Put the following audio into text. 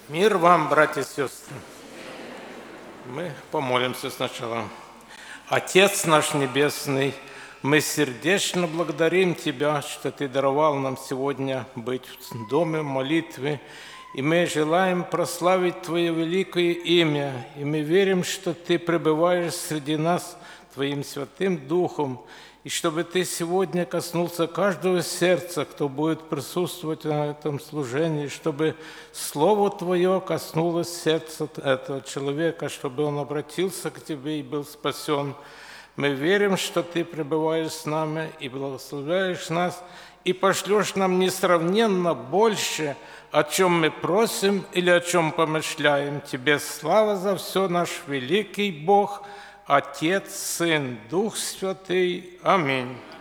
Мир вам, братья и сестры. Мы помолимся сначала. Отец наш Небесный, мы сердечно благодарим Тебя, что Ты даровал нам сегодня быть в доме молитвы, и мы желаем прославить Твое великое имя, и мы верим, что Ты пребываешь среди нас Твоим Святым Духом, и чтобы Ты сегодня коснулся каждого сердца, кто будет присутствовать на этом служении, чтобы Слово Твое коснулось сердца этого человека, чтобы он обратился к Тебе и был спасен. Мы верим, что Ты пребываешь с нами и благословляешь нас, и пошлешь нам несравненно больше, о чем мы просим или о чем помышляем. Тебе слава за все, наш великий Бог, Отец, Сын, Дух Святый. Аминь.